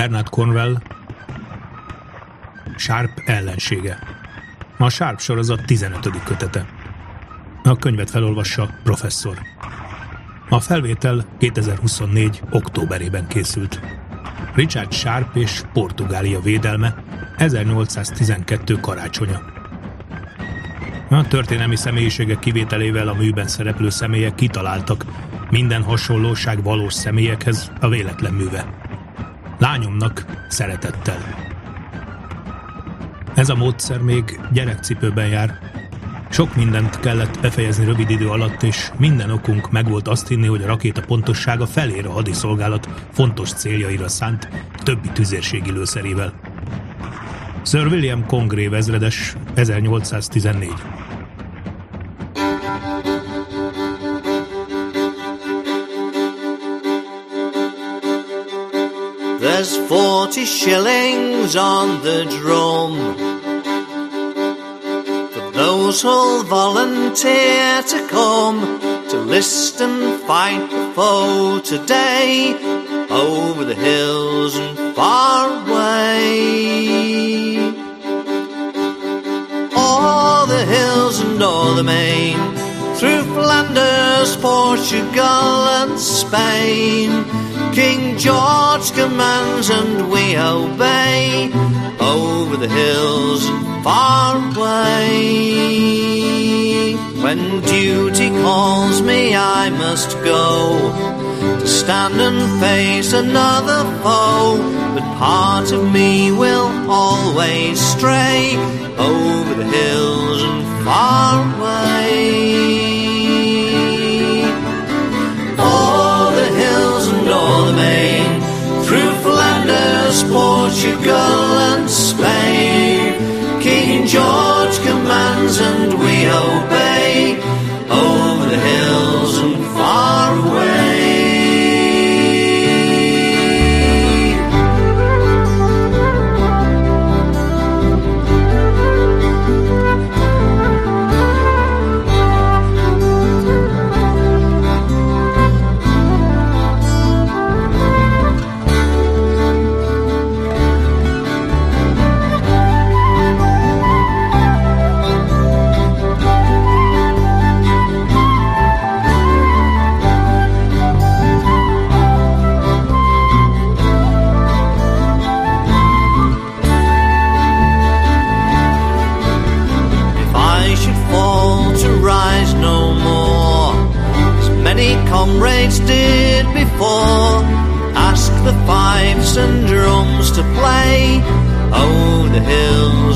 Bernard Cornwell, Sharp ellensége. A Sharp sorozat 15. kötete. A könyvet felolvassa Professzor. A felvétel 2024. októberében készült. Richard Sharp és Portugália védelme, 1812. karácsonya. A történelmi személyiségek kivételével a műben szereplő személyek kitaláltak, minden hasonlóság valós személyekhez a véletlen műve. Lányomnak szeretettel. Ez a módszer még gyerekcipőben jár. Sok mindent kellett befejezni rövid idő alatt, és minden okunk megvolt azt hinni, hogy a rakéta pontossága felér a hadiszolgálat fontos céljaira szánt többi tüzérségi lőszerével. Sir William Congreve ezredes, 1814. There's 40 shillings on the drum for those who'll volunteer to come to list and fight the foe today, over the hills and far away. O'er the hills and o'er the main, through Flanders, Portugal and Spain, King George commands and we obey, over the hills and far away. When duty calls me I must go, to stand and face another foe, but part of me will always stray, over the hills and far away. O'er the main, through Flanders, Portugal and Spain, King George commands and we obey, over the hills and far away. Comrades did before, ask the fifes and drums to play, over the hills